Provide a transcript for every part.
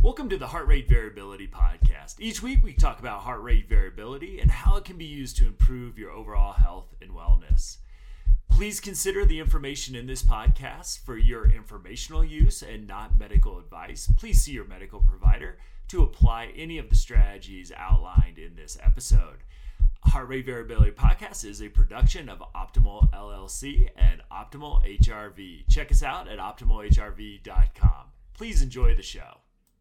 Welcome to the Heart Rate Variability Podcast. Each week we talk about heart rate variability and how it can be used to improve your overall health and wellness. Please consider the information in this podcast for your informational use and not medical advice. Please see your medical provider to apply any of the strategies outlined in this episode. Heart Rate Variability Podcast is a production of Optimal LLC and Optimal HRV. Check us out at optimalhrv.com. Please enjoy the show.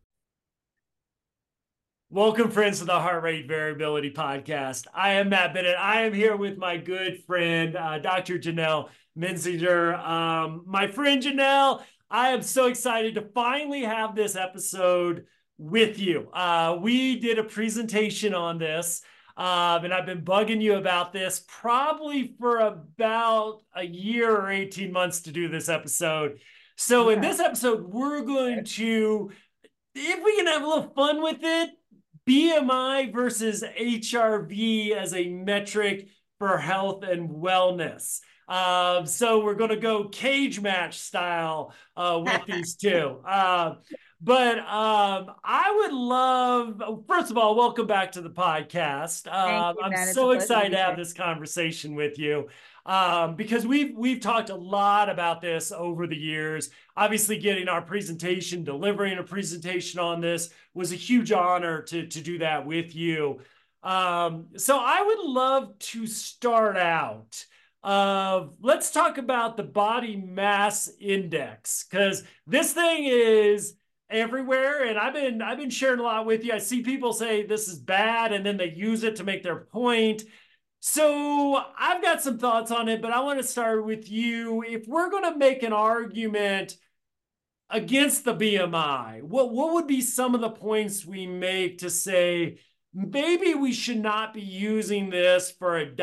Welcome, friends, to the Heart Rate Variability Podcast. I am Matt Bennett. I am here with my good friend, Dr. Janelle Menzinger. My friend Janelle, I am so excited to finally have this episode with you. We did a presentation on this, and I've been bugging you about this probably for about a year or 18 months to do this episode. So in this episode, we're going to, if we can have a little fun with it, BMI versus HRV as a metric for health and wellness. So we're going to go cage match style with these two. But I would love, first of all, welcome back to the podcast. Thank you, I'm Matt. so excited to have this conversation with you because we've talked a lot about this over the years. Obviously, getting our presentation, delivering a presentation on this was a huge honor to do that with you. So I would love to start out. Let's talk about the body mass index, because this thing is everywhere, and I've been sharing a lot with you. I see people say this is bad, and then they use it to make their point. So I've got some thoughts on it, but I want to start with you. If we're going to make an argument against the BMI, what would be some of the points we make to say maybe we should not be using this for a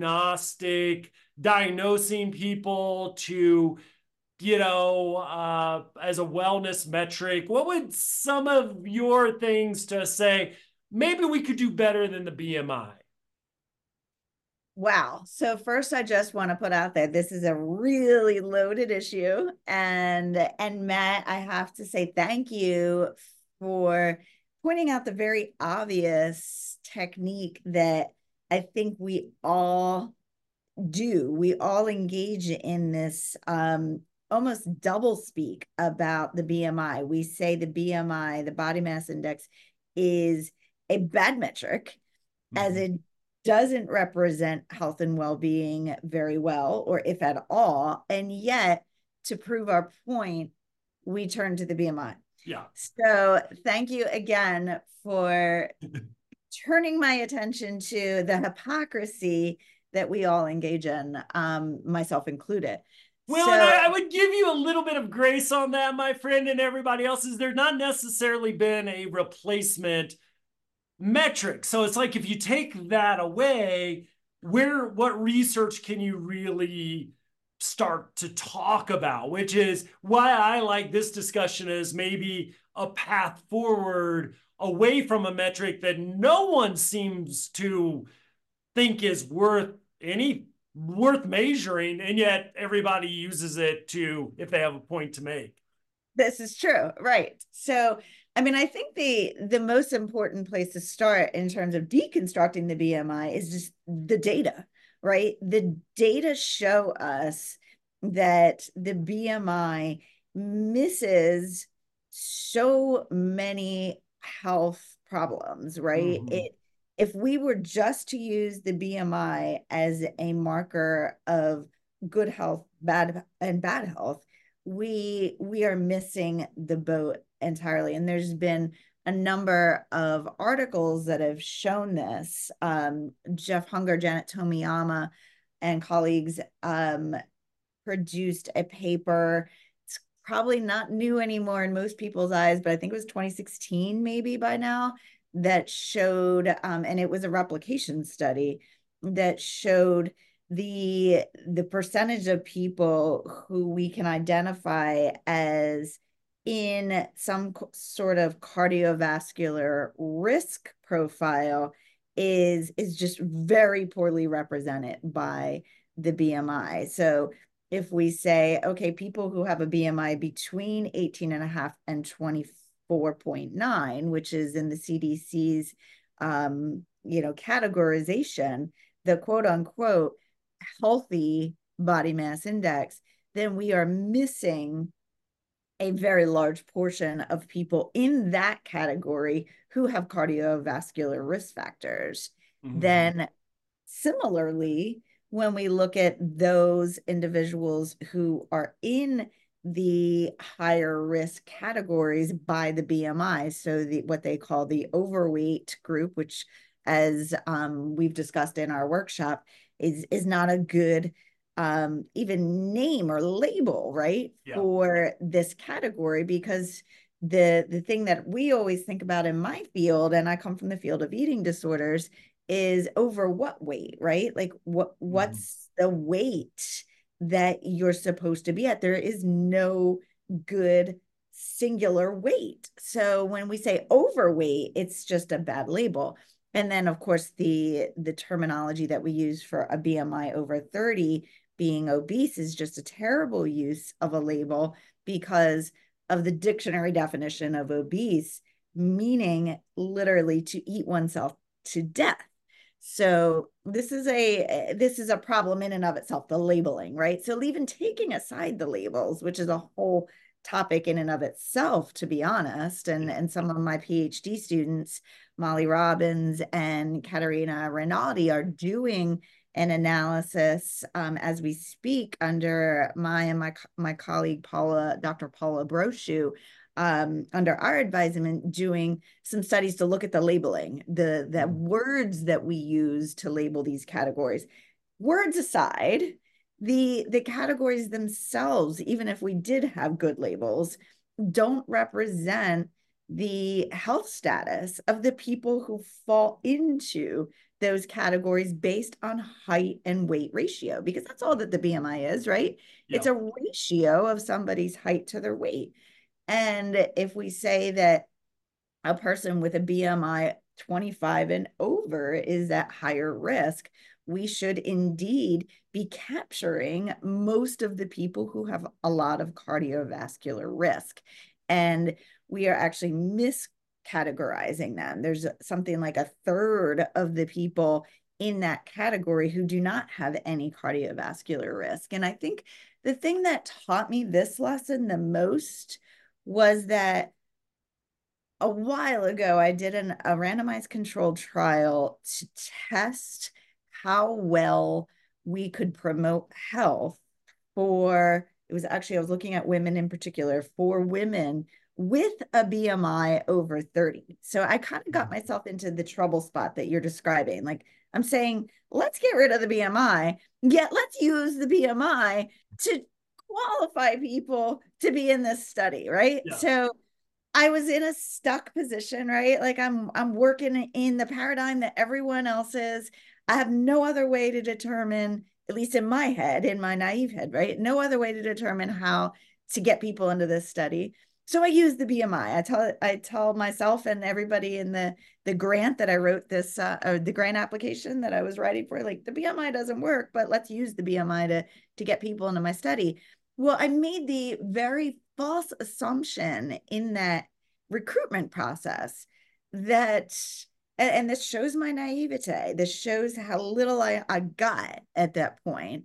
diagnosing people to, as a wellness metric? What would some of your things to say, maybe we could do better than the BMI? Wow. So first, I just want to put out there, this is a really loaded issue. And Matt, I have to say thank you for pointing out the very obvious technique that I think we all do. We all engage in this almost double speak about the BMI. We say the BMI, the body mass index, is a bad metric, as it doesn't represent health and well-being very well, or if at all. And yet, to prove our point, we turn to the BMI. Yeah. So thank you again for turning my attention to the hypocrisy that we all engage in, myself included. Well, so, and I would give you a little bit of grace on that, my friend, and everybody else. Is there not necessarily been a replacement metric? So it's like, if you take that away, what research can you really start to talk about? Which is why I like this discussion as maybe a path forward away from a metric that no one seems to think is worth measuring, and yet everybody uses it to, if they have a point to make. This is true, right? So I mean, I think the most important place to start in terms of deconstructing the BMI is just the data, right? The data show us that the BMI misses so many health problems, right? If we were just to use the BMI as a marker of good health, bad health, we are missing the boat entirely. And there's been a number of articles that have shown this. Jeff Hunger, Janet Tomiyama, and colleagues produced a paper. It's probably not new anymore in most people's eyes, but I think it was 2016 maybe by now, that showed, and it was a replication study that showed the percentage of people who we can identify as in some sort of cardiovascular risk profile is just very poorly represented by the BMI. So if we say, okay, people who have a BMI between 18.5 and 24 4.9, which is in the CDC's, categorization, the quote unquote healthy body mass index, then we are missing a very large portion of people in that category who have cardiovascular risk factors. Mm-hmm. Then similarly, when we look at those individuals who are in the higher risk categories by the BMI, so what they call the overweight group, which as we've discussed in our workshop, is not a good even name or label, right, for this category, because the thing that we always think about in my field, and I come from the field of eating disorders, is over what weight, right? Like what's the weight that you're supposed to be at? There is no good singular weight. So when we say overweight, it's just a bad label. And then of course the terminology that we use for a BMI over 30 being obese is just a terrible use of a label because of the dictionary definition of obese, meaning literally to eat oneself to death. So this is a problem in and of itself, the labeling, right? So even taking aside the labels, which is a whole topic in and of itself, to be honest, and some of my PhD students, Molly Robbins and Katerina Rinaldi, are doing an analysis as we speak under my colleague Dr. Paula Brochu, under our advisement, doing some studies to look at the labeling, the words that we use to label these categories. Words aside, the categories themselves, even if we did have good labels, don't represent the health status of the people who fall into those categories based on height and weight ratio, because that's all that the BMI is, right? It's a ratio of somebody's height to their weight. And if we say that a person with a BMI 25 and over is at higher risk, we should indeed be capturing most of the people who have a lot of cardiovascular risk. And we are actually miscategorizing them. There's something like a third of the people in that category who do not have any cardiovascular risk. And I think the thing that taught me this lesson the most was that a while ago, I did a randomized controlled trial to test how well we could promote health for, it was actually, I was looking at women in particular, for women with a BMI over 30. So I kind of got myself into the trouble spot that you're describing. Like I'm saying, let's get rid of the BMI, yet let's use the BMI to qualify people to be in this study, right? Yeah. So I was in a stuck position, right? Like I'm working in the paradigm that everyone else is. I have no other way to determine, at least in my head, in my naive head, right? No other way to determine how to get people into this study. So I use the BMI. I tell myself and everybody in the grant that I wrote this, or the grant application that I was writing for, like the BMI doesn't work, but let's use the BMI to get people into my study. Well, I made the very false assumption in that recruitment process that, and this shows my naivete, this shows how little I got at that point.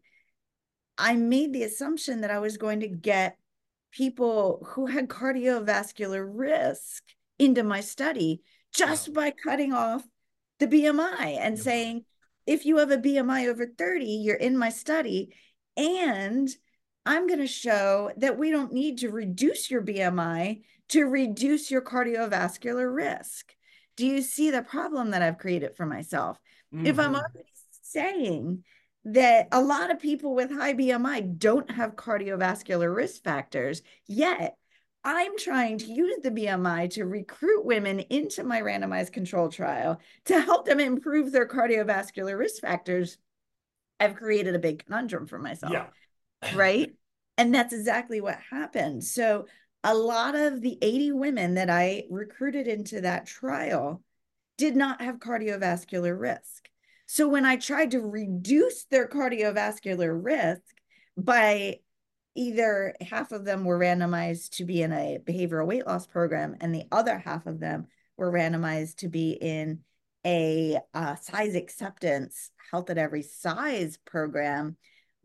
I made the assumption that I was going to get people who had cardiovascular risk into my study just by cutting off the BMI and saying, if you have a BMI over 30, you're in my study. And I'm going to show that we don't need to reduce your BMI to reduce your cardiovascular risk. Do you see the problem that I've created for myself? If I'm already saying that a lot of people with high BMI don't have cardiovascular risk factors, yet I'm trying to use the BMI to recruit women into my randomized control trial to help them improve their cardiovascular risk factors, I've created a big conundrum for myself, right? And that's exactly what happened. So a lot of the 80 women that I recruited into that trial did not have cardiovascular risk. So when I tried to reduce their cardiovascular risk by either half of them were randomized to be in a behavioral weight loss program, and the other half of them were randomized to be in a size acceptance health at every size program.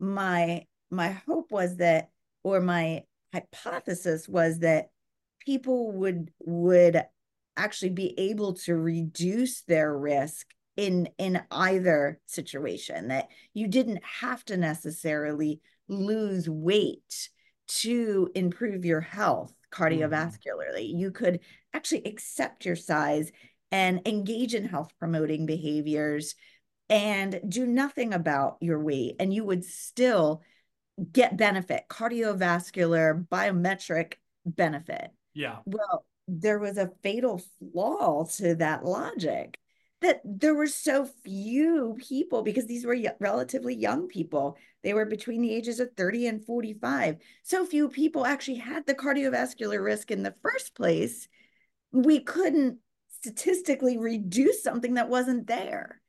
My hope was that, or my hypothesis was that people would actually be able to reduce their risk in either situation, that you didn't have to necessarily lose weight to improve your health cardiovascularly. You could actually accept your size and engage in health promoting behaviors and do nothing about your weight, and you would still get benefit, cardiovascular biometric benefit. Yeah. Well, there was a fatal flaw to that logic, that there were so few people, because these were relatively young people. They were between the ages of 30 and 45. So few people actually had the cardiovascular risk in the first place. We couldn't statistically reduce something that wasn't there.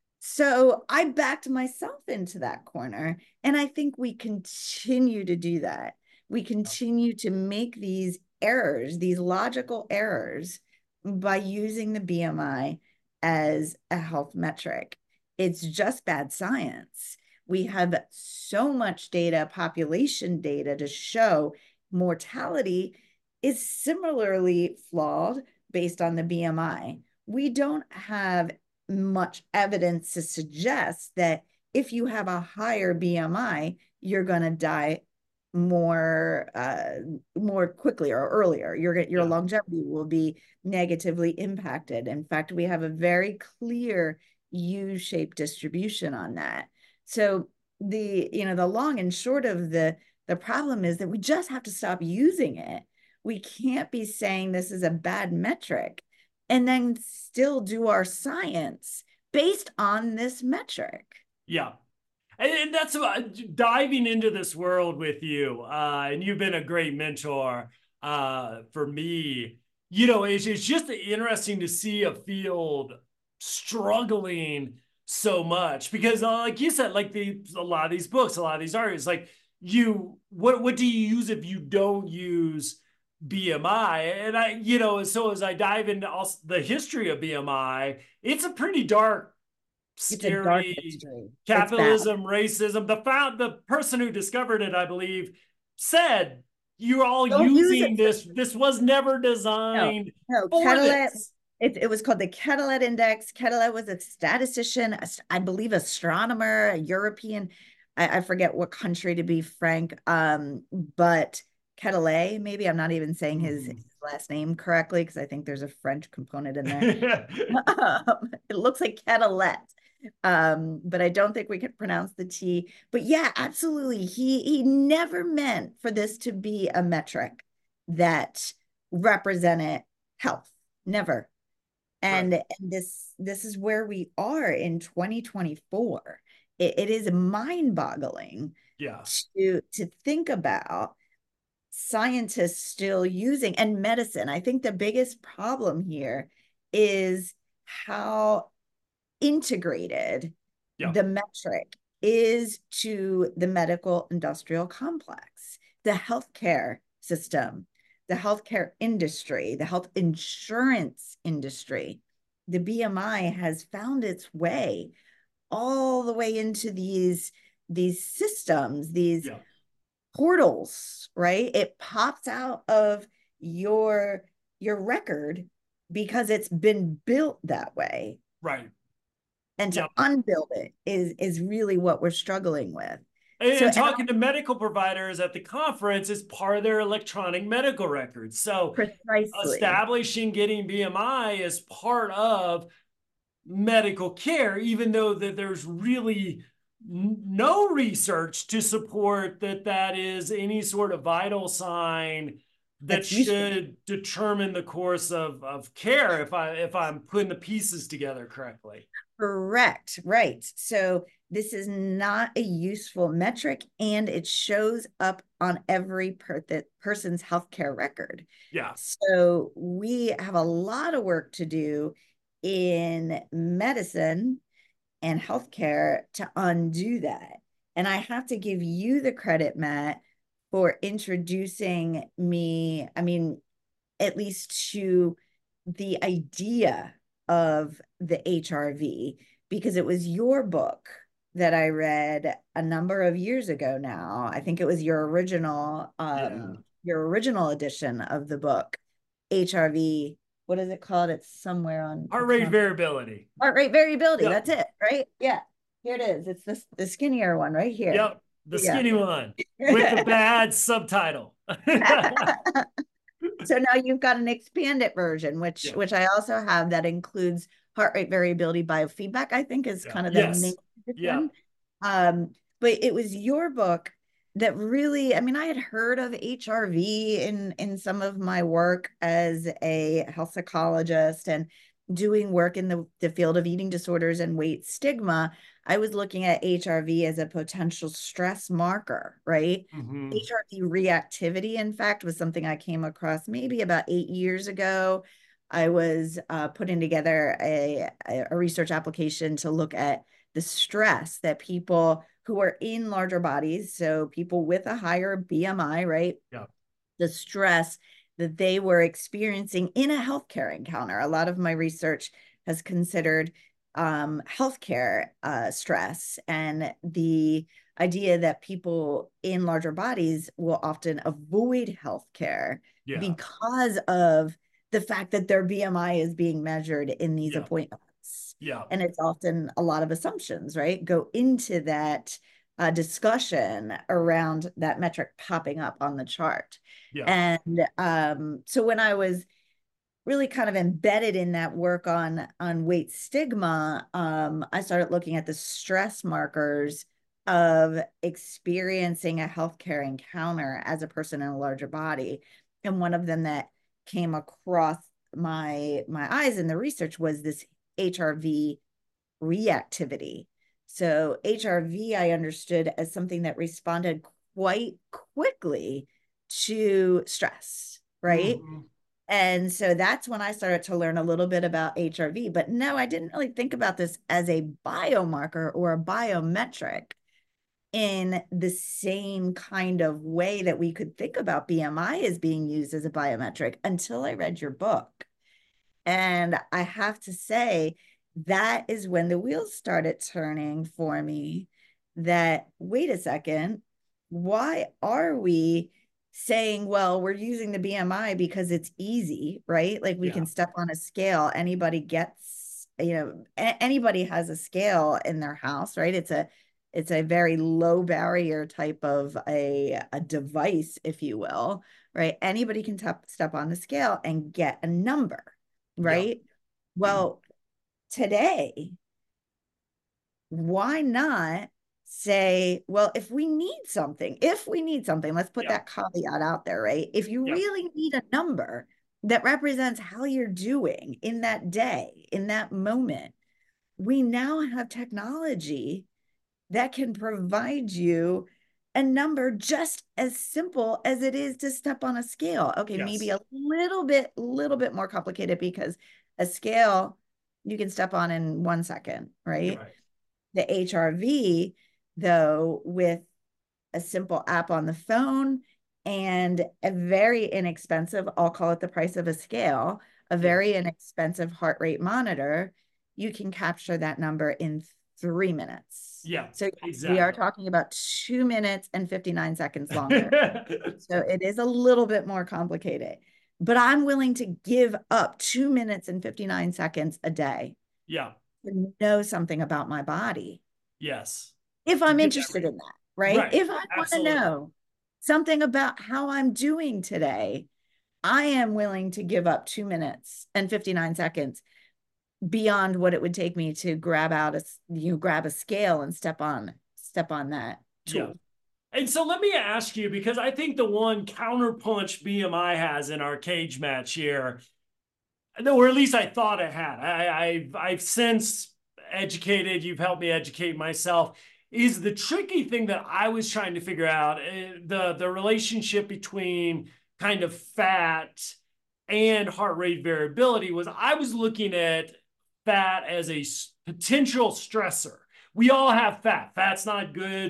So I backed myself into that corner. And I think we continue to do that. We continue to make these errors, these logical errors, by using the BMI as a health metric. It's just bad science. We have so much data, population data, to show mortality is similarly flawed based on the BMI. We don't have much evidence to suggest that if you have a higher BMI, you're going to die more quickly or earlier. Your longevity will be negatively impacted. In fact, we have a very clear U-shaped distribution on that. So the long and short of the problem is that we just have to stop using it. We can't be saying this is a bad metric and then still do our science based on this metric. Yeah. And that's diving into this world with you. And you've been a great mentor for me. It's just interesting to see a field struggling so much because, like you said, like a lot of these books, a lot of these artists, like what do you use if you don't use BMI? And so as I dive into also the history of BMI, it's a pretty dark, It's a dark scary history. capitalism, racism. The person who discovered it, I believe, said you're all Don't use using it. this. This was never No, designed no, for this. it was called the Quetelet Index. Quetelet was a statistician, I believe astronomer, a European, I forget what country, to be frank, but Quetelet, maybe I'm not even saying his last name correctly because I think there's a French component in there. It looks like Quetelet, but I don't think we can pronounce the T. But yeah, absolutely. He never meant for this to be a metric that represented health. Never. And, Right. and this is where we are in 2024. It is mind-boggling Yeah. to think about scientists still using, and medicine. I think the biggest problem here is how integrated Yeah. the metric is to the medical industrial complex, the healthcare system, the healthcare industry, the health insurance industry. The BMI has found its way all the way into these systems, these Yeah. portals, right? It pops out of your record because it's been built that way. Right. And to Yeah. unbuild it is really what we're struggling with. So, And talking to medical providers at the conference is part of their electronic medical records. So precisely. establishing getting BMI is part of medical care, even though that there's really no research to support that is any sort of vital sign that That's useful. should determine the course of care if I'm putting the pieces together correctly. Correct. Right. So this is not a useful metric, and it shows up on every person's healthcare record. Yeah. So we have a lot of work to do in medicine and healthcare to undo that. And I have to give you the credit, Matt, for introducing me, I mean, at least to the idea of the HRV, because it was your book that I read a number of years ago now. I think it was your original edition of the book, HRV. What is it called? It's somewhere on, Heart it's rate not variability. heart rate variability. Yep. That's it, right? Yeah. Here it is. It's the skinnier one right here. Yep. The Yeah. skinny one with the bad subtitle. So now you've got an expanded version, which Yeah. which I also have, that includes heart rate variability biofeedback, I think is Yeah. kind of the name Yes. of Yeah. it. But it was your book that really, I mean, I had heard of HRV in some of my work as a health psychologist and doing work in the field of eating disorders and weight stigma. I was looking at HRV as a potential stress marker, right? Mm-hmm. HRV reactivity, in fact, was something I came across maybe about 8 years ago. I was putting together a research application to look at the stress that people who are in larger bodies, so people with a higher BMI, right? Yeah. The stress that they were experiencing in a healthcare encounter. A lot of my research has considered healthcare stress, and the idea that people in larger bodies will often avoid healthcare Yeah. because of the fact that their BMI is being measured in these Yeah. appointments. Yeah. And it's often a lot of assumptions, right? Go into that discussion around that metric popping up on the chart. Yeah. And so when I was really kind of embedded in that work on weight stigma, I started looking at the stress markers of experiencing a healthcare encounter as a person in a larger body. And one of them that came across my eyes in the research was this HRV reactivity. So HRV I understood as something that responded quite quickly to stress, right? Mm-hmm. And so that's when I started to learn a little bit about HRV. But no, I didn't really think about this as a biomarker or a biometric in the same kind of way that we could think about BMI as being used as a biometric until I read your book. And I have to say, that is when the wheels started turning for me, that, wait a second, why are we saying, well, we're using the BMI because it's easy, right? Like we Yeah. can step on a scale. Anybody gets, anybody has a scale in their house, right? It's a very low barrier type of a device, if you will, right? Anybody can step on the scale and get a number, right? Yeah. Well, today, why not say, well, if we need something, let's put Yeah. that caveat out there, right? If you Yeah. really need a number that represents how you're doing in that day, in that moment, we now have technology that can provide you a number just as simple as it is to step on a scale. Okay, maybe Yes. a little bit more complicated, because a scale you can step on in 1 second, You're right? right. The HRV, though, with a simple app on the phone and a very inexpensive, I'll call it the price of a scale, a Yeah. very inexpensive heart rate monitor, you can capture that number in 3 minutes. Yeah. So we are Exactly. talking about 2 minutes and 59 seconds longer. So it is a little bit more complicated, but I'm willing to give up 2 minutes and 59 seconds a day Yeah. to know something about my body, Yes. if To I'm get that interested right. in that, right? Right. If I want to Absolutely. know something about how I'm doing today, I am willing to give up 2 minutes and 59 seconds beyond what it would take me to grab a scale and step on that Yeah. tool. And so let me ask you, because I think the one counterpunch BMI has in our cage match here, or at least I thought it had. I've since educated. You've helped me educate myself. Is the tricky thing that I was trying to figure out, the relationship between kind of fat and heart rate variability, was I was looking at fat as a potential stressor. We all have fat. Fat's not good.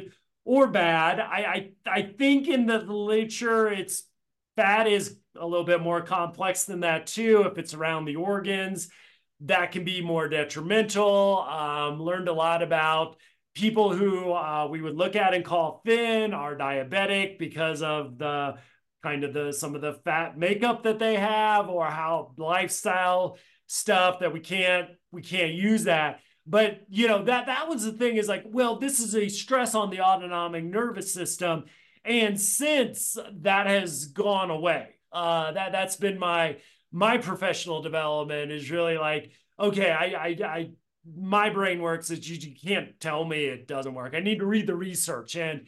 or bad. I think in the literature, it's fat is a little bit more complex than that too. If it's around the organs, that can be more detrimental. Learned a lot about people who we would look at and call thin are diabetic because of the kind of the some of the fat makeup that they have, or how lifestyle stuff that we can't use that. But that was the thing, is like, well, this is a stress on the autonomic nervous system, and since that has gone away, that's been my professional development, is really like, okay, I my brain works. That you can't tell me it doesn't work. I need to read the research, and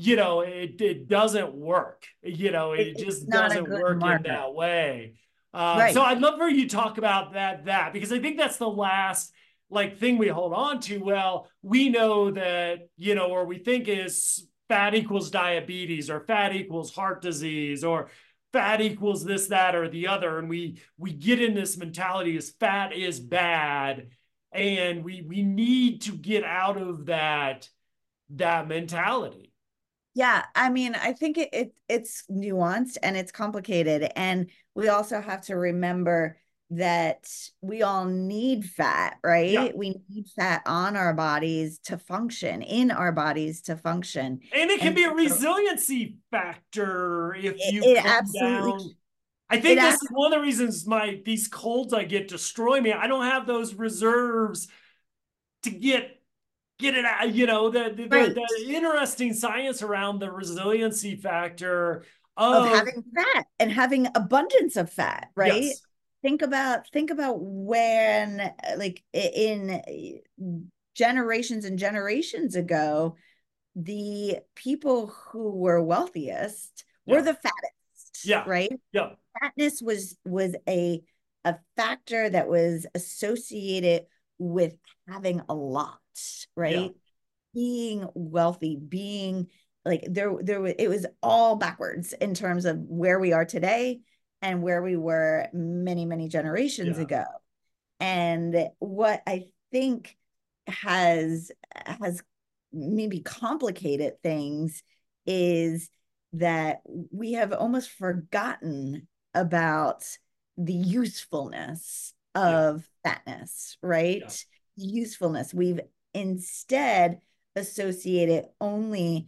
it doesn't work. It It's just not a doesn't good work in marker. that way. So Right. I'd love for you to talk about that, because I think that's the last like thing we hold on to. Well, we know that, or we think is fat equals diabetes, or fat equals heart disease, or fat equals this, that, or the other. And we get in this mentality as fat is bad. And we need to get out of that mentality. Yeah, I mean, I think it's nuanced and it's complicated. And we also have to remember that we all need fat, Yeah. right? We need fat on our bodies to function, in our bodies to function. And it can And be a so resiliency factor if you it come absolutely, down. I it think this is one of the reasons these colds I get destroy me. I don't have those reserves to get it out. right, The interesting science around the resiliency factor of of, having fat and having abundance of fat, right? yes, Think about when like in generations and generations ago, the people who were wealthiest were yeah, the fattest, yeah, right? yeah, Fatness was a factor that was associated with having a lot, yeah, right? Being wealthy, being like it was all backwards in terms of where we are today and where we were many, many generations yeah. ago. And what I think has maybe complicated things is that we have almost forgotten about the usefulness Yeah, of fatness, yeah, right? Usefulness. We've instead associated only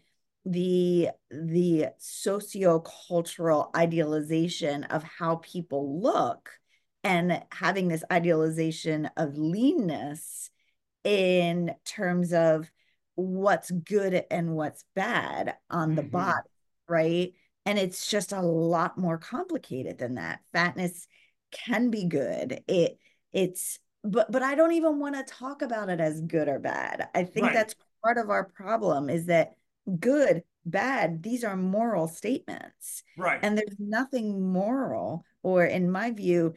the sociocultural idealization of how people look, and having this idealization of leanness in terms of what's good and what's bad on the hmm, body, right? And it's just a lot more complicated than that. Fatness can be good. It's but I don't even want to talk about it as good or bad. I think right, that's part of our problem, is that good, bad, these are moral statements. right, And there's nothing moral, or in my view,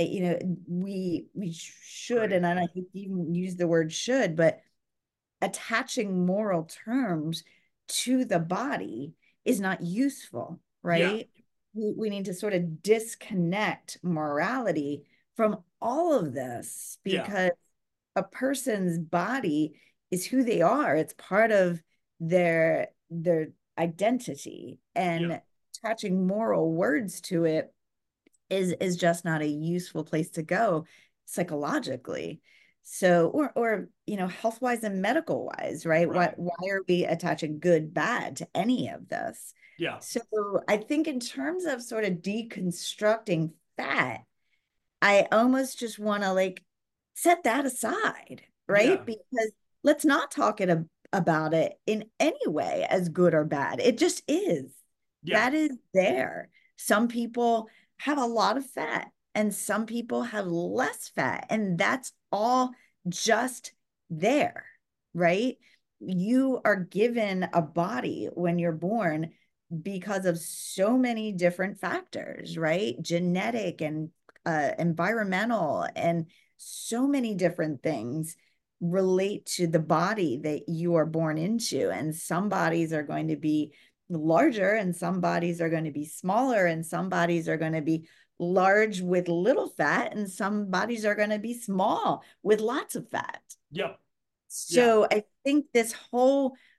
we should, great. and I hate to even use the word should, but attaching moral terms to the body is not useful, Yeah, right? We need to sort of disconnect morality from all of this, yeah, because a person's body is who they are. It's part of their identity, yeah, and attaching moral words to it is just not a useful place to go psychologically. So, or health wise and medical wise, right? right, Why are we attaching good, bad to any of this? yeah, So I think in terms of sort of deconstructing fat, I almost just want to like set that aside, yeah, right? Because let's not talk about it in any way as good or bad. It just is. yeah, That is there. Some people have a lot of fat and some people have less fat, and that's all just there, right? You are given a body when you're born because of so many different factors, right? Genetic and environmental, and so many different things relate to the body that you are born into. And some bodies are going to be larger, and some bodies are going to be smaller, and some bodies are going to be large with little fat, and some bodies are going to be small with lots of fat. yeah, yeah, So I think this whole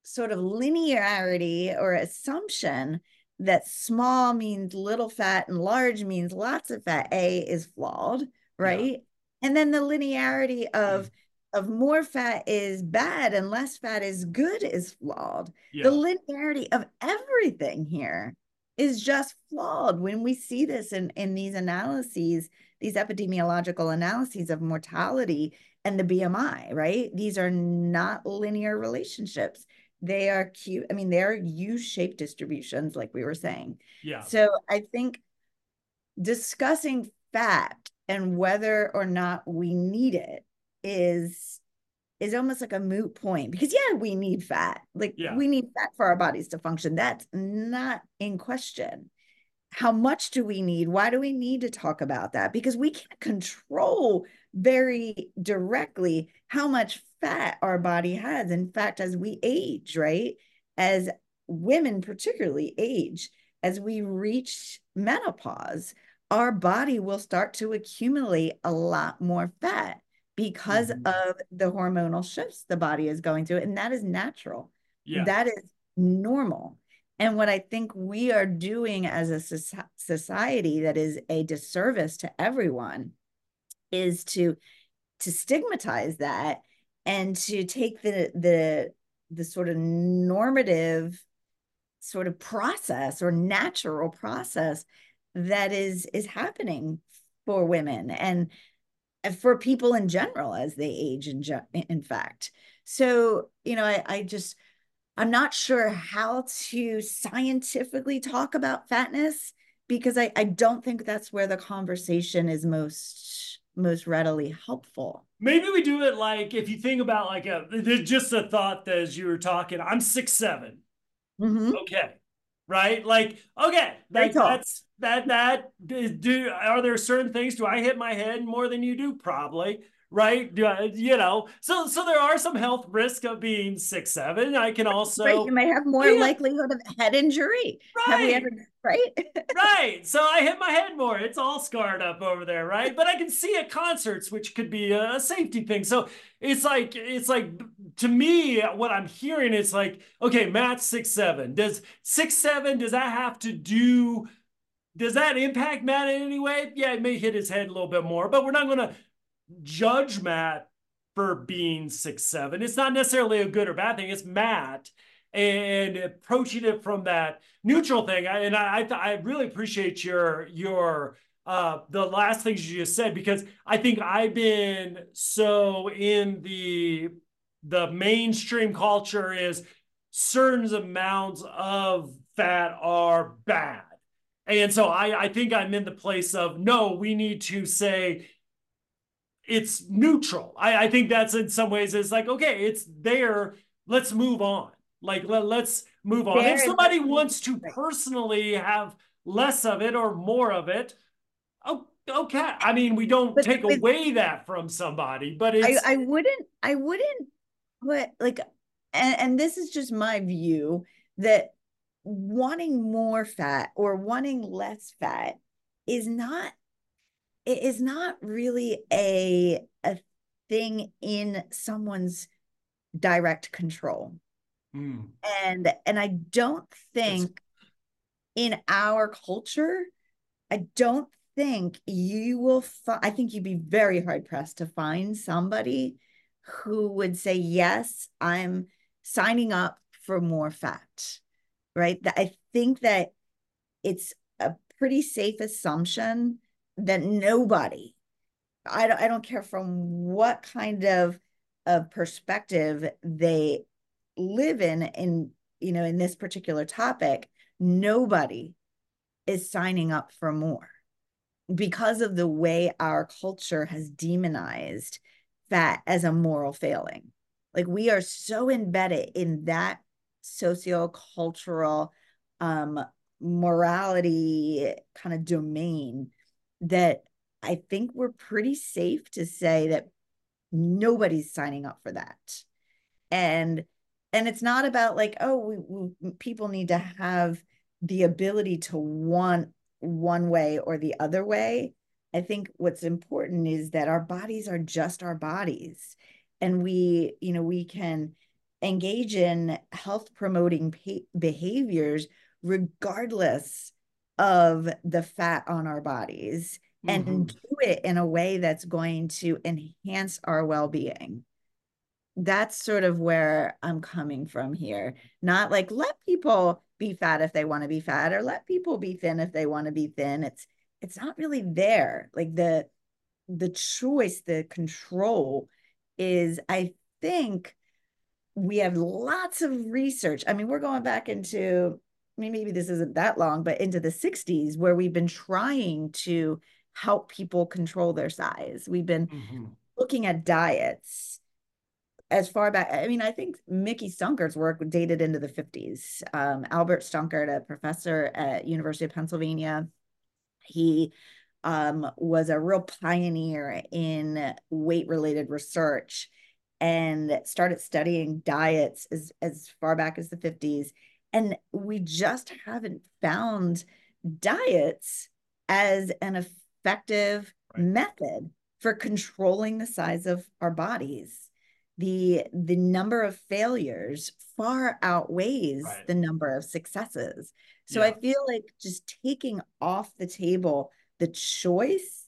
sort of linearity or assumption that small means little fat and large means lots of fat, A, is flawed, Yeah. right? And then the linearity of more fat is bad and less fat is good is flawed. The Yeah. linearity of everything here is just flawed when we see this in these analyses, these epidemiological analyses of mortality and the BMI, right? These are not linear relationships. They are cute. I mean, they're U-shaped distributions, like we were saying. Yeah. So I think discussing fat and whether or not we need it is almost like a moot point, because yeah, we need fat. Like Yeah. we need fat for our bodies to function. That's not in question. How much do we need? Why do we need to talk about that? Because we can't control very directly how much fat our body has. In fact, as we age, right? As women particularly age, as we reach menopause, our body will start to accumulate a lot more fat because Mhm. of the hormonal shifts the body is going through. And that is natural. Yeah. That is normal. And what I think we are doing as a society that is a disservice to everyone is to stigmatize that and to take the sort of normative sort of process or natural process that is happening for women and for people in general as they age in fact. So, I'm not sure how to scientifically talk about fatness because I don't think that's where the conversation is most readily helpful. Maybe we do it like if you think about like just a thought that as you were talking, I'm 6'7". Mm-hmm. Okay. Right? Like, okay, Very like tall. do are there certain things? Do I hit my head more than you do? Probably. Right? So there are some health risks of being 6'7". I can Right. You also, may have more yeah, likelihood of head injury. Have we ever, right. right? Right. So I hit my head more. It's all scarred up over there, right? But I can see at concerts, which could be a safety thing. So it's like to me, what I'm hearing is like, okay, Matt's 6'7". Does 6'7", does that impact Matt in any way? Yeah, it may hit his head a little bit more, but we're not gonna judge Matt for being 6'7". It's not necessarily a good or bad thing. It's Matt, and approaching it from that neutral thing. I really appreciate your the last things you just said, because I think I've been so in the mainstream culture is certain amounts of fat are bad. And so I think I'm in the place of no, we need to say it's neutral. I think that's in some ways it's like, okay, it's there. Let's move on. Like let's move on. If There is somebody listening. wants to Right. personally have less of it or more of it, oh, okay. I mean, we don't But take with away that from somebody, but I it's I wouldn't I wouldn't put like and this is just my view that wanting more fat or wanting less fat is not it is not really a thing in someone's direct control. mm, And I don't it's think in our culture, I don't think you will I think you'd be very hard pressed to find somebody who would say, yes, I'm signing up for more fat, right? I think that it's a pretty safe assumption that nobody, I don't care from what kind of perspective they live in this particular topic, nobody is signing up for more because of the way our culture has demonized fat as a moral failing. Like we are so embedded in that socio-cultural morality kind of domain that I think we're pretty safe to say that nobody's signing up for that. And and it's not about like, oh, people need to have the ability to want one way or the other way. I think what's important is that our bodies are just our bodies, and we can engage in health promoting behaviors regardless of the fat on our bodies, and Mhm. do it in a way that's going to enhance our well-being. That's sort of where I'm coming from here. Not like let people be fat if they want to be fat, or let people be thin if they want to be thin. It's not really there. Like the choice, the control is, I think we have lots of research. I mean, we're going back into, I mean, maybe this isn't that long, but into the 60s, where we've been trying to help people control their size. We've been Mhm. looking at diets as far back. I mean, I think Mickey Stunker's work dated into the 50s. Albert Stunkert, a professor at University of Pennsylvania, he was a real pioneer in weight related research and started studying diets as far back as the 50s. And we just haven't found diets as an effective Right. method for controlling the size of our bodies. The number of failures far outweighs Right. the number of successes. So I Yeah. feel like just taking off the table the choice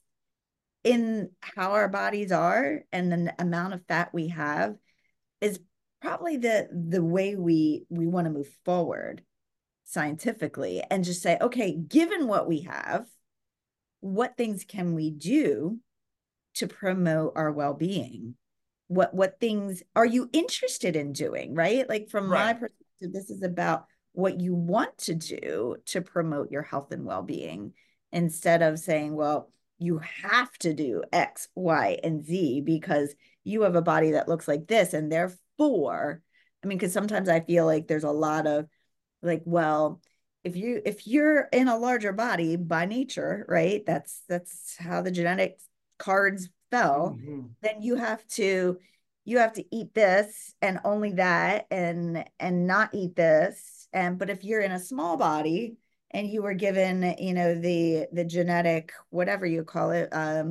in how our bodies are and the amount of fat we have is probably the way we want to move forward scientifically, and just say, okay, given what we have, what things can we do to promote our well-being? What things are you interested in doing, right? Like from my Right. perspective, this is about what you want to do to promote your health and well-being, instead of saying, well, you have to do X, Y, and Z because you have a body that looks like this, and therefore, I mean, because sometimes I feel like there's a lot of like, well, if you're in a larger body by nature, right, that's how the genetic cards fell, Mhm. then you have to eat this and only that, and not eat this. And but if you're in a small body and you were given, the genetic, whatever you call it,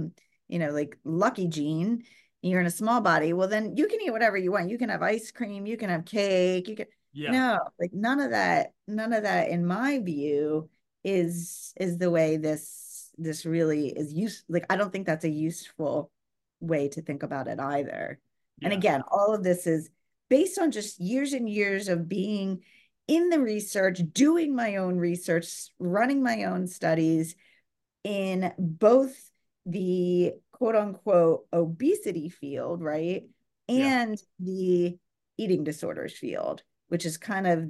like lucky gene, you're in a small body, well, then you can eat whatever you want. You can have ice cream, you can have cake, you can. Yeah. No, like none of that in my view is the way this really is used. Like, I don't think that's a useful way to think about it either. And Yeah. again, all of this is based on just years and years of being in the research, doing my own research, running my own studies in both the quote unquote obesity field, right? Yeah. And the eating disorders field, which is kind of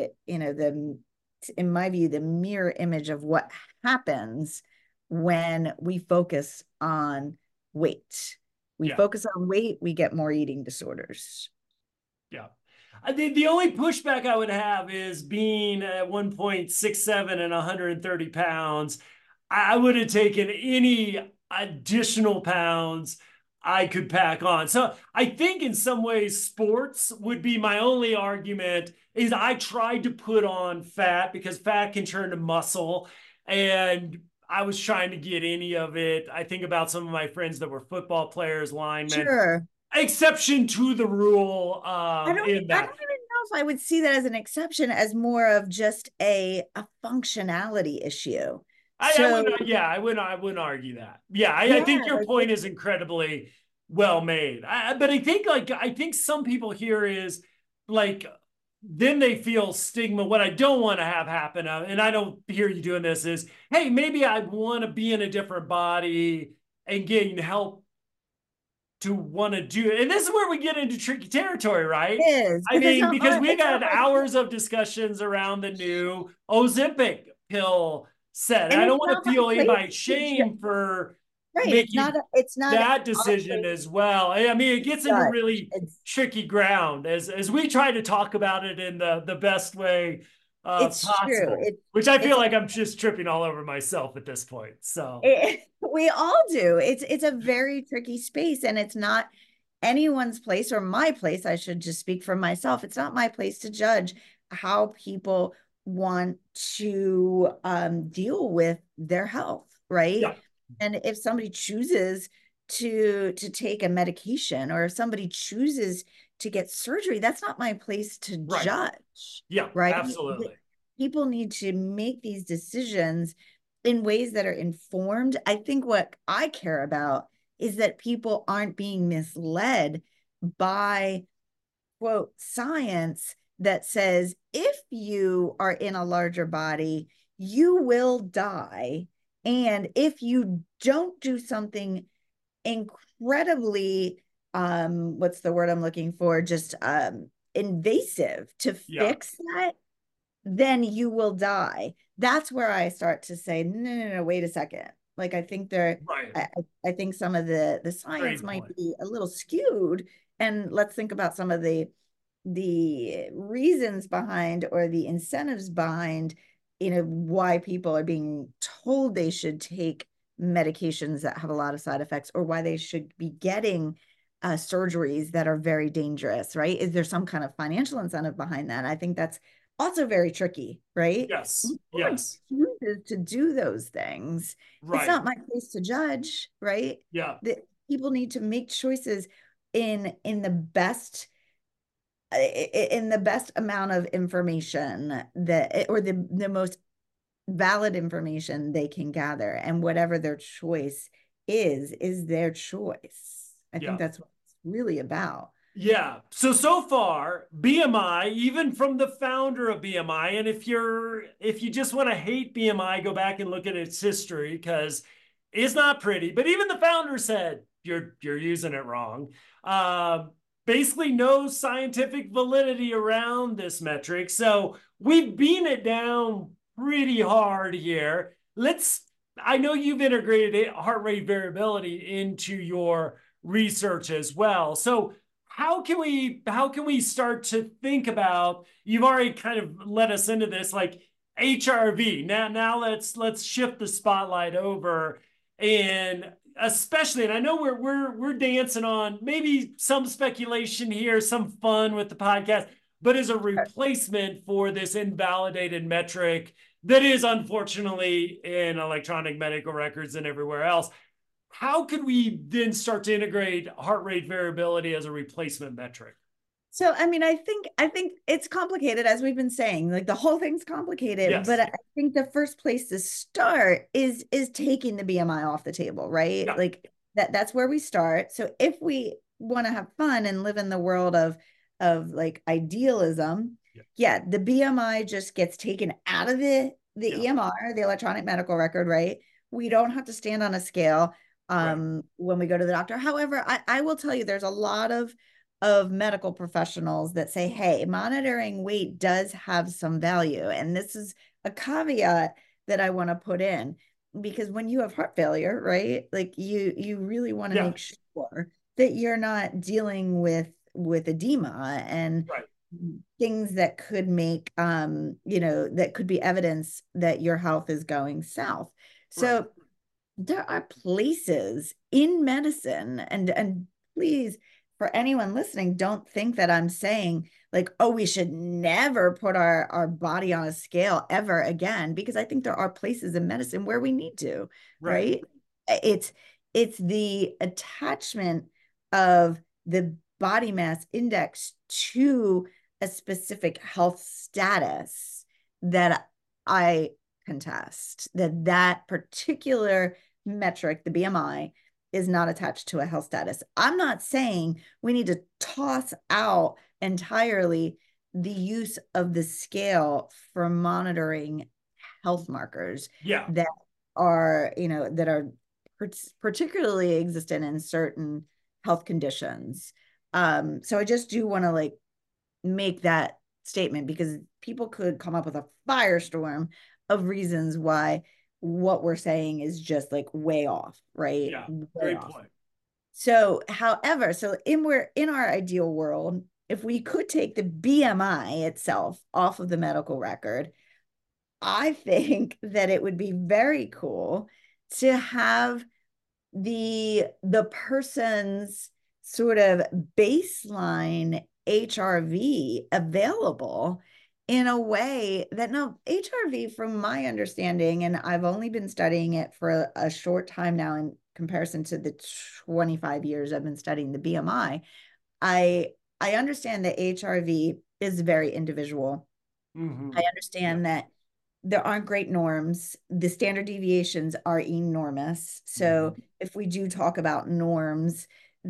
in my view, the mirror image of what happens when we focus on weight. We Yeah. focus on weight, we get more eating disorders. Yeah. I think the only pushback I would have is being at 1.67 and 130 pounds. I would have taken any additional pounds I could pack on. So I think in some ways, sports would be my only argument. Is I tried to put on fat because fat can turn to muscle. And I was trying to get any of it. I think about some of my friends that were football players, linemen, Sure. exception to the rule in I that. don't even know if I would see that as an exception, as more of just a functionality issue. I would, So yeah, I wouldn't argue that. Yeah, I yeah, think your like point is incredibly well made. But I think some people here is like, then they feel stigma. What I don't want to have happen, and I don't hear you doing this, is, hey, maybe I want to be in a different body and getting help to want to do it. And this is where we get into tricky territory, it right? is, I because mean, because we've it's not had like, hours of discussions around the new Ozempic pill set. And and I don't it's want not to my feel place anybody's to shame for right. making It's not that our decision place as well. I mean, it to gets into judge. really It's tricky ground as we try to talk about it in the best way it's true. possible, which I feel It's like I'm just tripping all over myself at this point. So, we all do. It's a very tricky space, and it's not anyone's place or my place. I should just speak for myself. It's not my place to judge how people want to deal with their health, right? yeah, And if somebody chooses to take a medication, or if somebody chooses to get surgery, that's not my place to Right. judge, Yeah, right? absolutely. People need to make these decisions in ways that are informed. I think what I care about is that people aren't being misled by, quote, science that says if you are in a larger body, you will die. And if you don't do something incredibly, what's the word I'm looking for? Just invasive to Yeah. fix that, then you will die. That's where I start to say, no, no, no, wait a second. Like I think Right. I think some of the science Great might point. be a little skewed. And let's think about some of the reasons behind or the incentives behind, why people are being told they should take medications that have a lot of side effects, or why they should be getting surgeries that are very dangerous, right? Is there some kind of financial incentive behind that? I think that's also very tricky, right? Yes. Someone Yes. chooses to do those things. It's Right. not my place to judge, right? Yeah. That people need to make choices in the best amount of information that, or the most valid information they can gather, and whatever their choice is their choice. I think Yeah. that's what it's really about. Yeah. So far, BMI, even from the founder of BMI, and if you just want to hate BMI, go back and look at its history because it's not pretty. But even the founder said you're using it wrong. Uh, Basically, no scientific validity around this metric. So we've beaten it down pretty hard here. I know you've integrated heart rate variability into your research as well. So how can we start to think about, you've already kind of led us into this, like HRV. Now let's shift the spotlight over, and especially, and I know we're dancing on maybe some speculation here, some fun with the podcast, but as a replacement for this invalidated metric that is unfortunately in electronic medical records and everywhere else. How could we then start to integrate heart rate variability as a replacement metric? So, I mean, I think it's complicated, as we've been saying. Like the whole thing's complicated, but Yes. I think the first place to start is taking the BMI off the table, right? Yeah. Like that's where we start. So if we want to have fun and live in the world of like idealism, Yeah. yeah, the BMI just gets taken out of the Yeah. EMR, the electronic medical record, right? We don't have to stand on a scale Right. when we go to the doctor. However, I will tell you there's a lot of medical professionals that say, hey, monitoring weight does have some value. And this is a caveat that I want to put in, because when you have heart failure, right? Like you really want to Yeah. make sure that you're not dealing with edema and Right. things that could make that could be evidence that your health is going south. Right. So there are places in medicine, and please, for anyone listening, don't think that I'm saying like, oh, we should never put our body on a scale ever again, because I think there are places in medicine where we need to, Right. right? it's it's the attachment of the body mass index to a specific health status that I contest, that particular metric, the BMI, is not attached to a health status. I'm not saying we need to toss out entirely the use of the scale for monitoring health markers Yeah. that are particularly existent in certain health conditions. So I just do want to like make that statement, because people could come up with a firestorm of reasons why what we're saying is just like way off, right? Yeah. Way Great off. point. So, however, we're in our ideal world, if we could take the BMI itself off of the medical record, I think that it would be very cool to have the person's sort of baseline HRV available in a way that, no, HRV, from my understanding, and I've only been studying it for a short time now in comparison to the 25 years I've been studying the BMI, I I understand that HRV is very individual. Mm-hmm. I Yeah. understand that there aren't great norms. The standard deviations are enormous. So Mm-hmm. if we do talk about norms,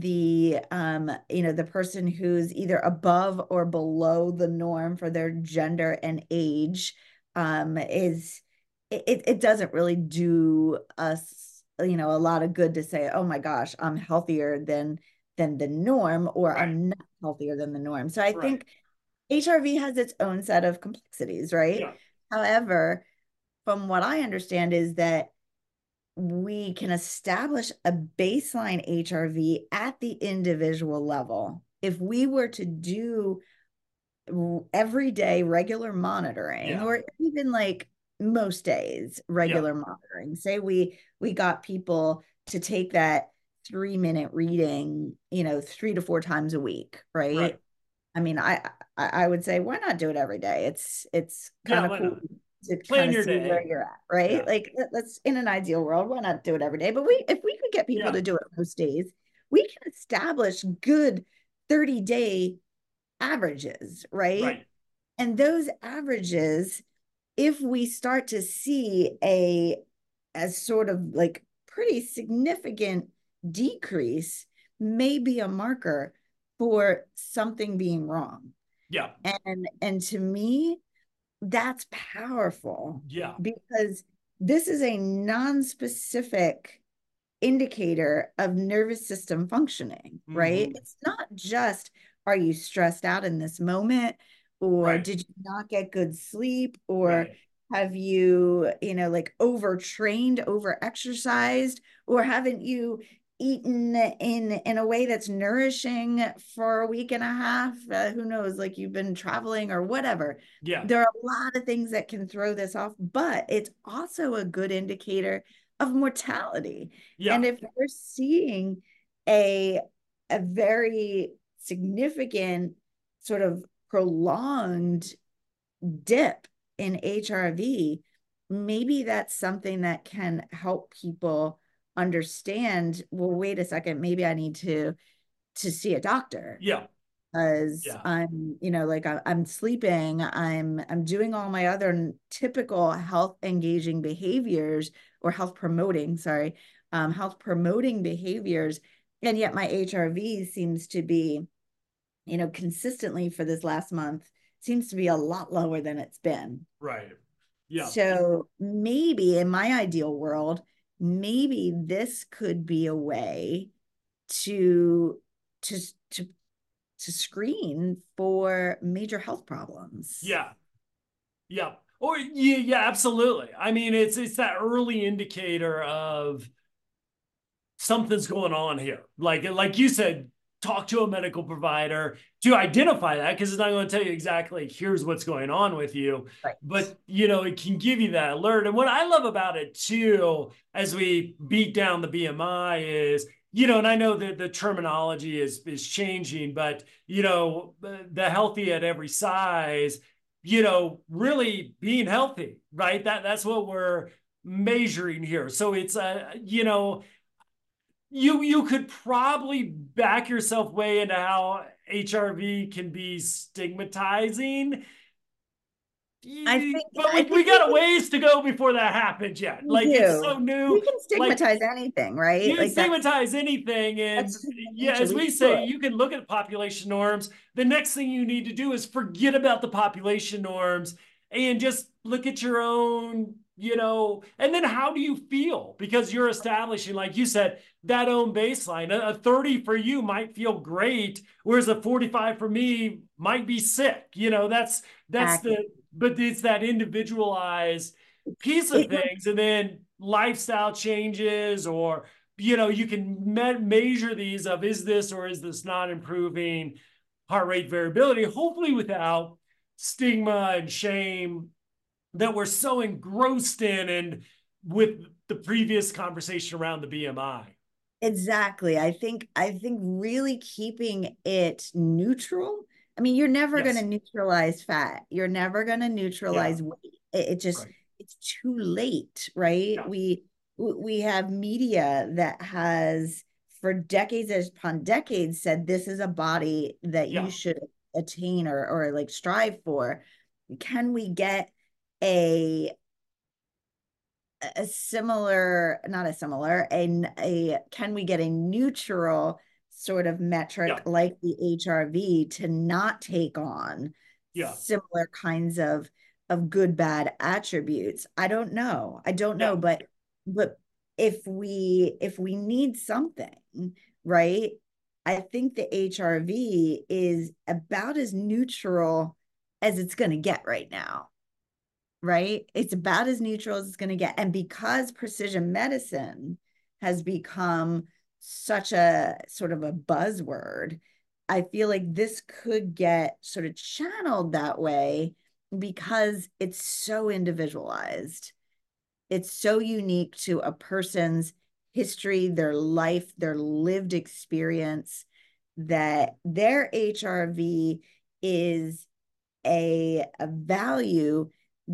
the person who's either above or below the norm for their gender and age is it doesn't really do us, a lot of good to say, oh my gosh, I'm healthier than the norm, or Right. I'm not healthier than the norm. So I Right. think HRV has its own set of complexities, right? Yeah. However, from what I understand is that we can establish a baseline HRV at the individual level. If we were to do everyday regular monitoring, Yeah. or even like most days Yeah. regular monitoring, say we got people to take that 3-minute reading, 3 to 4 times a week, Right. right? I mean, I would say, why not do it every day? It's kind Yeah. of Why cool not? to kind Plan of your see where day. you're at, right? Yeah. Like let's, in an ideal world, why not do it every day? But if we could get people Yeah. to do it most days, we can establish good 30-day averages, right? Right. And those averages, if we start to see a sort of like pretty significant decrease, may be a marker for something being wrong. Yeah. And to me, that's powerful, Yeah. because this is a non-specific indicator of nervous system functioning, right? Mm-hmm. It's not just, are you stressed out in this moment? Or Right. did you not get good sleep? Or Right. have you, like overtrained, over exercised? Or haven't you eaten in a way that's nourishing for a week and a half? Who knows, like you've been traveling or whatever. Yeah. There are a lot of things that can throw this off, but it's also a good indicator of mortality. And Yeah. if we're seeing a a very significant sort of prolonged dip in HRV, maybe that's something that can help people understand, well, wait a second, maybe I need to see a doctor, Yeah. because Yeah. I'm, like I'm sleeping, I'm doing all my other typical health engaging behaviors, or health promoting, sorry, health promoting behaviors, and yet my HRV seems to be, consistently for this last month, seems to be a lot lower than it's been. Right. Yeah. So maybe in my ideal world, maybe this could be a way to to to to screen for major health problems. Yeah. Yeah. Or yeah, yeah, absolutely. I mean, it's that early indicator of something's going on here. Like you said, talk to a medical provider to identify that, because it's not going to tell you exactly here's what's going on with you, Right. but it can give you that alert. And what I love about it too, as we beat down the BMI, is and I know that the terminology is changing, but the healthy at every size, really being healthy, right? That's what we're measuring here. So it's you could probably back yourself way into how HRV can be stigmatizing. I But I we think we got a can, ways to go before that happens yet. we Like it's so do. new. We can Like stigmatize anything, right? you can Like that's stigmatize anything. And that's human yeah, nature. as We we do say, it. you can look at population norms. The next thing you need to do is forget about the population norms and just look at your own, and then how do you feel? Because you're establishing, like you said, that own baseline. A 30 for you might feel great, whereas a 45 for me might be sick. That's Exactly. but it's that individualized piece of It, things. And then lifestyle changes, or you can measure these of, is this or is this not improving heart rate variability, hopefully without stigma and shame that we're so engrossed in, and with the previous conversation around the BMI. exactly. I think really keeping it neutral. I mean, you're never going to Yes. neutralize fat. You're never going to Yeah. neutralize weight. It just, Right. it's too late, right? Yeah. We have media that has for decades upon decades said this is a body that Yeah. you should attain or like strive for. Can we get a similar, not a similar, a can we get a neutral sort of metric Yeah. like the HRV to not take on Yeah. similar kinds of good bad attributes? I don't know. I don't Yeah. know, but if we need something, right? I think the HRV is about as neutral as it's going to get right now, right? It's about as neutral as it's going to get. And because precision medicine has become such a sort of a buzzword, I feel like this could get sort of channeled that way because it's so individualized. It's so unique to a person's history, their life, their lived experience, that their HRV is a value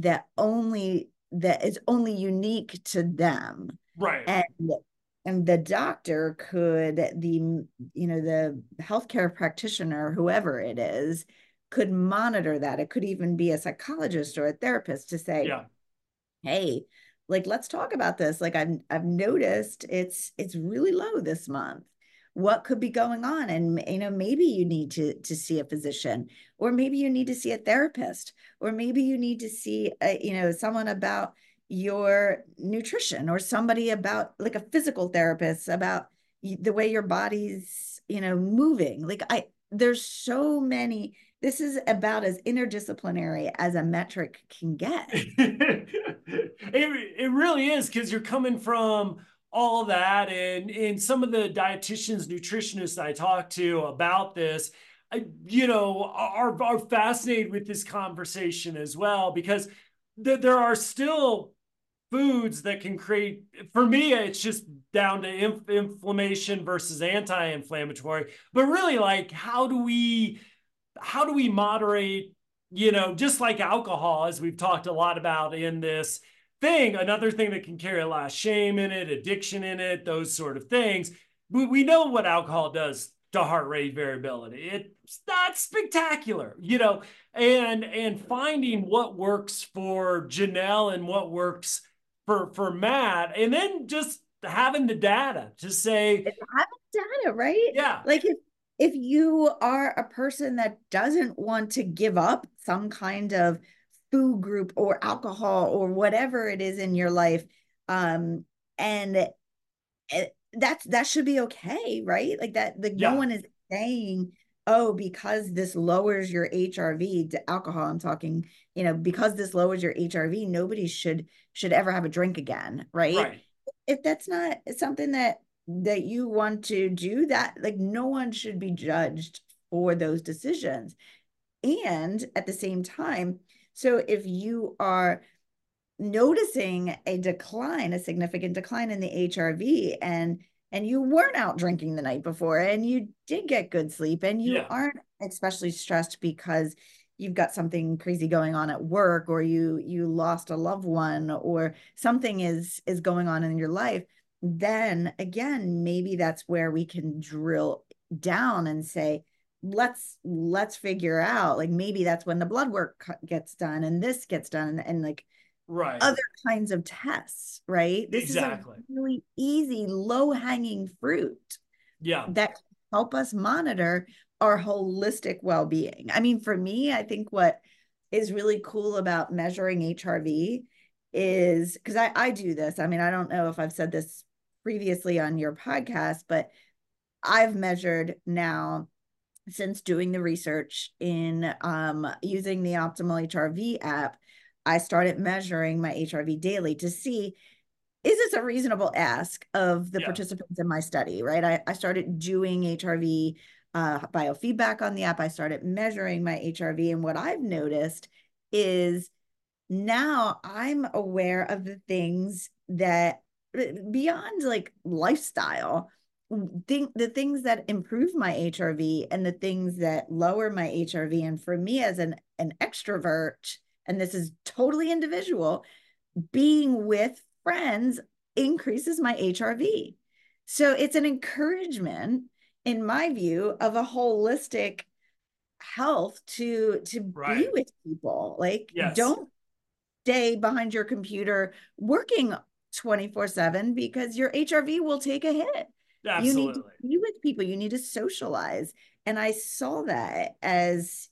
that is only unique to them. Right. And the doctor could, the healthcare practitioner, whoever it is, could monitor that. It could even be a psychologist or a therapist to say, Yeah. hey, like, let's talk about this. Like, I've noticed it's really low this month. What could be going on? And maybe you need to see a physician, or maybe you need to see a therapist, or maybe you need to see someone about your nutrition, or somebody about, like, a physical therapist about the way your body's moving. Like, I there's so many. This is about as interdisciplinary as a metric can get. It really is, because you're coming from all that, and some of the dietitians, nutritionists I talk to about this, are fascinated with this conversation as well, because there are still foods that can create, for me, it's just down to inflammation versus anti-inflammatory. But really, like, how do we moderate, just like alcohol, as we've talked a lot about in this thing, another thing that can carry a lot of shame in it, addiction in it, those sort of things. We know what alcohol does to heart rate variability. It's not spectacular, and finding what works for Janelle and what works for Matt, and then just having the data to say, It's having data, right? yeah, Like, if you are a person that doesn't want to give up some kind of food group or alcohol or whatever it is in your life, and that should be okay, right? Like that, like, no yeah, one is saying, oh, because this lowers your HRV to alcohol, I'm talking, because this lowers your HRV, nobody should ever have a drink again, right? right, If that's not something that you want to do, that, like, no one should be judged for those decisions. And at the same time, so if you are noticing a significant decline in the HRV, and you weren't out drinking the night before, and you did get good sleep, and you yeah, aren't especially stressed because you've got something crazy going on at work, or you lost a loved one, or something is going on in your life, then again, maybe that's where we can drill down and say, let's figure out, like, maybe that's when the blood work gets done, and this gets done, and like right, other kinds of tests, right? This is a exactly, really easy, low-hanging fruit yeah. that can help us monitor our holistic well-being. I mean, for me, I think what is really cool about measuring HRV is, because I do this. I mean, I don't know if I've said this previously on your podcast, but I've measured now, since doing the research in using the Optimal HRV app. I started measuring my HRV daily to see, is this a reasonable ask of the Yeah. participants in my study, right? I started doing HRV biofeedback on the app. I started measuring my HRV. And what I've noticed is now I'm aware of the things that, beyond like lifestyle, the things that improve my HRV and the things that lower my HRV. And for me, as an extrovert, and this is totally individual, being with friends increases my HRV. So it's an encouragement, in my view, of a holistic health to be Right. with people. Like, Yes. don't stay behind your computer working 24/7 because your HRV will take a hit. You need to Absolutely. be with people, you need to socialize. And I saw that as,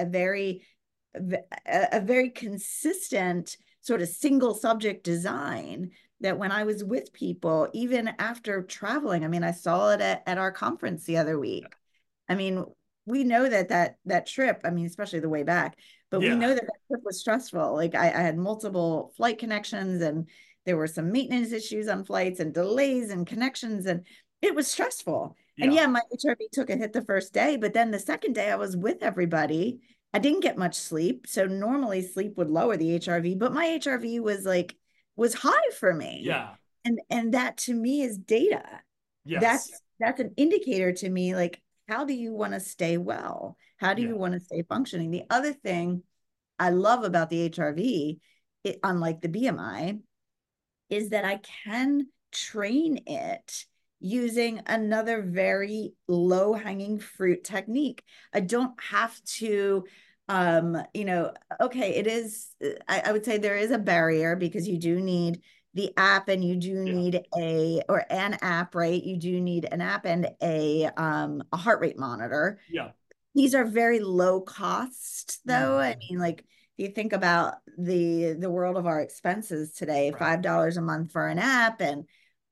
a very consistent sort of single subject design, that when I was with people, even after traveling, I mean, I saw it at our conference the other week. I mean, we know that trip, I mean, especially the way back, but we Yeah. know that trip was stressful. Like, I had multiple flight connections, and there were some maintenance issues on flights and delays and connections, and it was stressful. And Yeah. yeah, my HRV took a hit the first day, but then the second day I was with everybody. I didn't get much sleep. So normally sleep would lower the HRV, but my HRV was high for me. Yeah. And that to me is data. Yes. That's an indicator to me, like, how do you want to stay well? How do you Yeah. want to stay functioning? The other thing I love about the HRV, unlike the BMI, is that I can train it using another very low hanging fruit technique. I don't have to, okay, it is, I would say there is a barrier because you do need the app, and you do Yeah. need an app, right? You do need an app and a heart rate monitor. Yeah. These are very low cost, though. I Mhm. mean, like, if you think about the world of our expenses today, Right. $5 a month for an app, and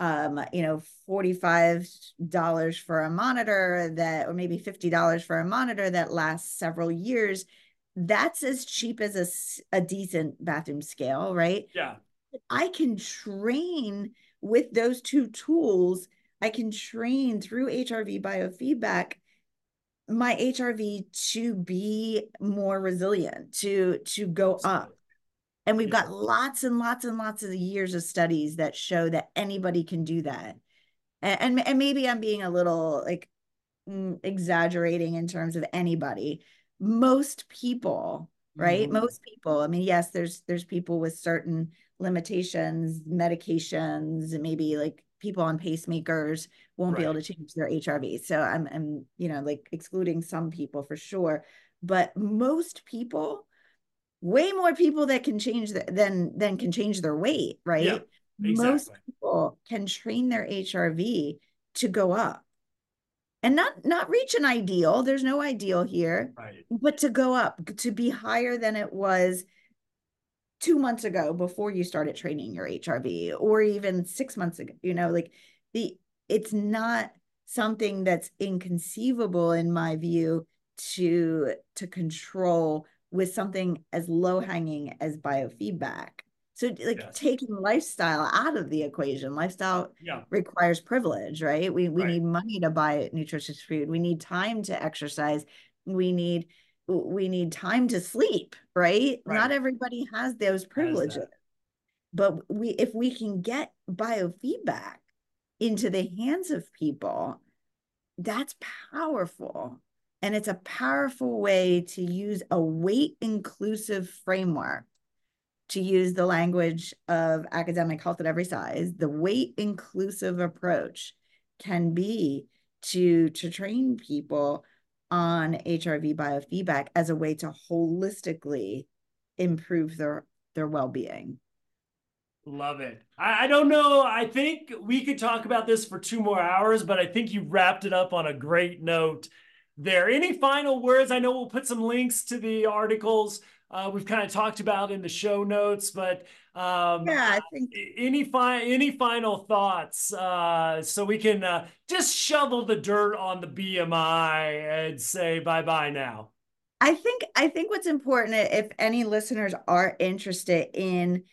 $45 for a monitor, that, or maybe $50 for a monitor that lasts several years. That's as cheap as a decent bathroom scale, right? Yeah. I can train with those two tools. I can train through HRV biofeedback my HRV to be more resilient, to go up. Absolutely. And we've Yeah. got lots and lots and lots of years of studies that show that anybody can do that. And maybe I'm being a little, like, exaggerating in terms of anybody. Most people, right? Mhm. Most people. I mean, yes, there's people with certain limitations, medications, and maybe like people on pacemakers won't be able Right. to change their HRV. So I'm like, excluding some people for sure. But most people, way more people that can change than can change their weight, Yeah. right? Most Exactly. people can train their HRV to go up, and not reach an ideal. There's no ideal here, Right. but to go up, to be higher than it was 2 months ago before you started training your HRV, or even 6 months ago. Like, the it's not something that's inconceivable, in my view, to control with something as low hanging as biofeedback. So, like, Yes. taking lifestyle out of the equation, lifestyle Yeah. requires privilege, right? We Right. need money to buy nutritious food. We need time to exercise. We need we need time to sleep, right? Not Right. everybody has those As privileges. that. But if we can get biofeedback into the hands of people, that's powerful. And it's a powerful way to use a weight inclusive framework, to use the language of academic health at every size. The weight inclusive approach can be to train people on HRV biofeedback as a way to holistically improve their well-being. Love it. I don't know. I think we could talk about this for 2 more hours, but I think you wrapped it up on a great note there. Any final words? I know we'll put some links to the articles we've kind of talked about in the show notes, but Yeah, I think any final thoughts so we can just shovel the dirt on the BMI and say bye bye now. I think what's important, if any listeners are interested in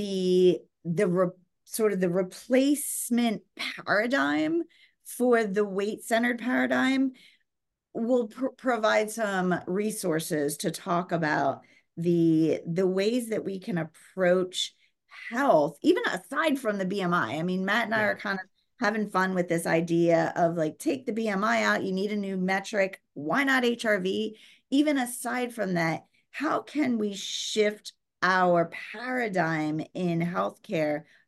the sort of the replacement paradigm for the weight-centered paradigm, we'll provide some resources to talk about the ways that we can approach health, even aside from the BMI. I mean, Matt and I Yeah. are kind of having fun with this idea of, like, take the BMI out, you need a new metric. Why not HRV? Even aside from that, how can we shift our paradigm in healthcare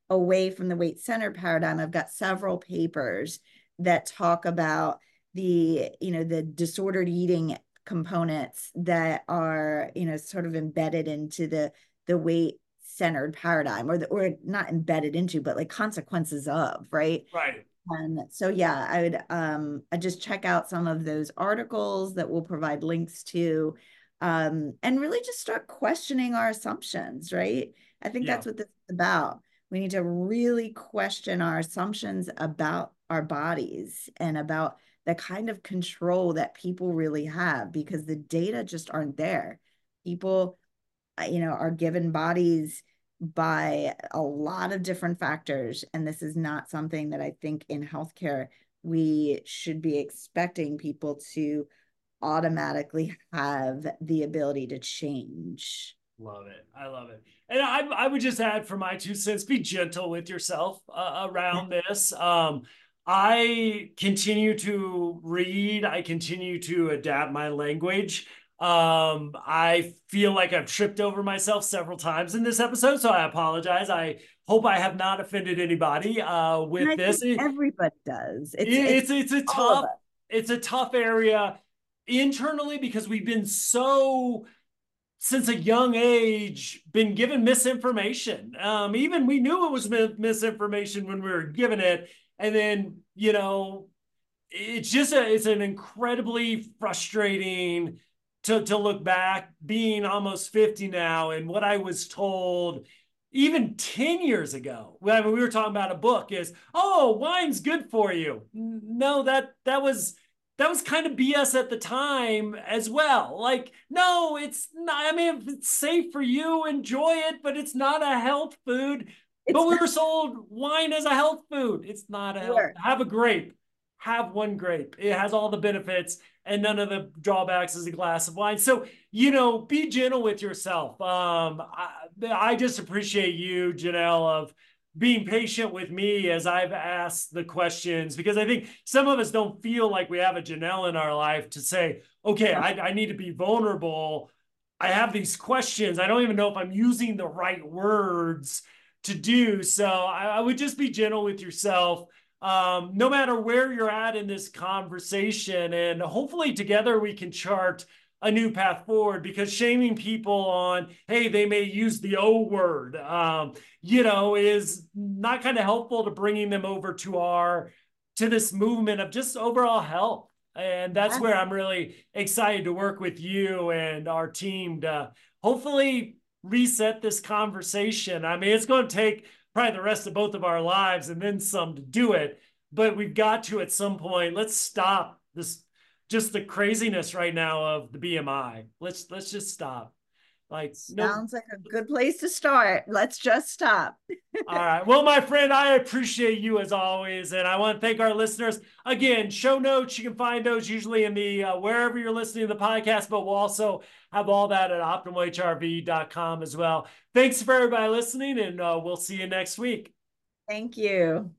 away from the weight centered paradigm. I've got several papers that talk about the disordered eating components that are, sort of embedded into the weight centered paradigm, or not embedded into, but like consequences of, right? Right. And so, yeah, I just check out some of those articles that we'll provide links to, and really just start questioning our assumptions, right? I think Yeah. that's what this is about. We need to really question our assumptions about our bodies and about the kind of control that people really have, because the data just aren't there. People, are given bodies by a lot of different factors. And this is not something that I think in healthcare we should be expecting people to automatically have the ability to change. Love it. I love it. And I would just add for my 2 cents, be gentle with yourself around this. I continue to read. I continue to adapt my language. I feel like I've tripped over myself several times in this episode, so I apologize. I hope I have not offended anybody And with I this. think everybody does. It's It's a all of tough, us. it's a tough area internally because we've been so, since a young age, been given misinformation. Even we knew it was misinformation when we were given it, and then it's an incredibly frustrating to look back, being almost 50 now, and what I was told even 10 years ago when we were talking about a book is, oh, wine's good for you. No, that was kind of BS at the time as well. Like, no, it's not. I mean, if it's safe for you, enjoy it, but it's not a health food. It's But we not were sold wine as a health food. It's not a health. work. Have a grape. Have one grape. It has all the benefits and none of the drawbacks as a glass of wine. So, be gentle with yourself. I just appreciate you, Janelle, of being patient with me as I've asked the questions, because I think some of us don't feel like we have a Janelle in our life to say, okay, I need to be vulnerable. I have these questions. I don't even know if I'm using the right words to do. So I would just be gentle with yourself, no matter where you're at in this conversation. And hopefully together we can chart a new path forward, because shaming people on, hey, they may use the O word, is not kind of helpful to bringing them over to this movement of just overall health. And that's Yeah. where I'm really excited to work with you and our team to hopefully reset this conversation. I mean, it's going to take probably the rest of both of our lives and then some to do it, but we've got to at some point. Let's stop this, just the craziness right now of the BMI. Let's just stop. Like, no. Sounds like a good place to start. Let's just stop. All right. Well, my friend, I appreciate you as always. And I want to thank our listeners. Again, show notes, you can find those usually in the wherever you're listening to the podcast, but we'll also have all that at optimalhrv.com as well. Thanks for everybody listening, and we'll see you next week. Thank you.